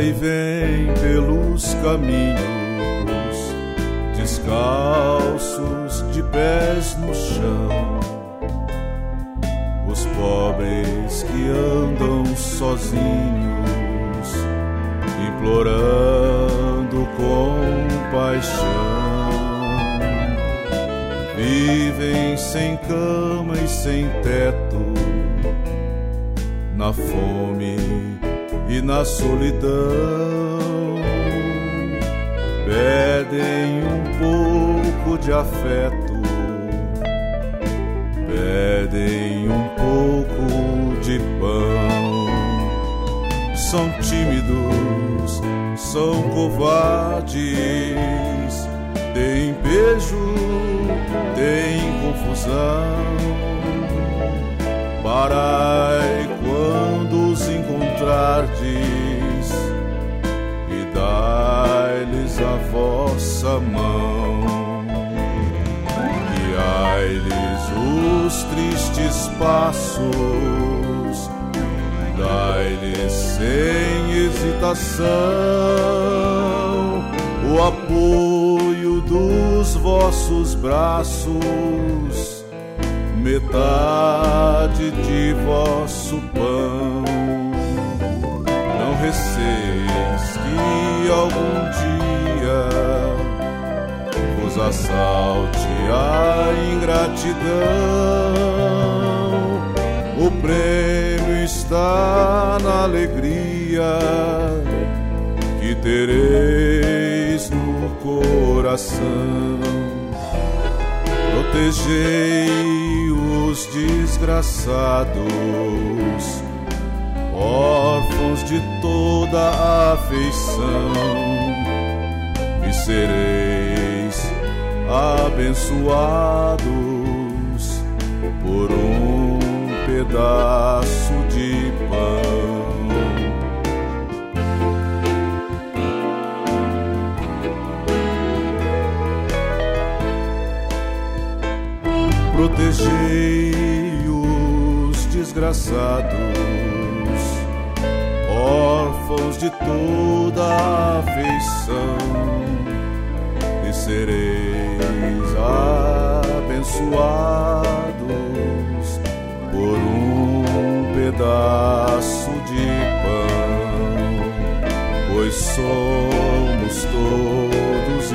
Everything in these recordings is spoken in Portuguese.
e vem pelos caminhos, descalços de pés no chão, os pobres que andam sozinhos, implorando compaixão, vivem sem cama e sem teto, na fome e na solidão, pedem um pouco de afeto, pedem um pouco de pão. São tímidos, são covardes, têm pejo, têm confusão. Parai quando os encontrardes e dai-lhes a vossa mão. Guiai-lhes os tristes passos, dai-lhes sem hesitação o apoio dos vossos braços, metade de vosso pão. Não receis que algum dia vos assalte a ingratidão. O prêmio está na alegria que tereis no coração. Protegei os desgraçados, órfãos de toda a afeição, e sereis abençoados por um pedaço de pão. Protegei os desgraçados, órfãos de toda a afeição, e sereis abençoados por um pedaço de pão, pois somos todos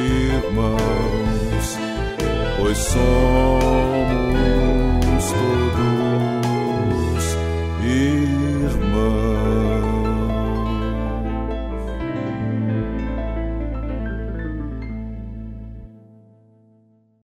irmãos, pois somos todos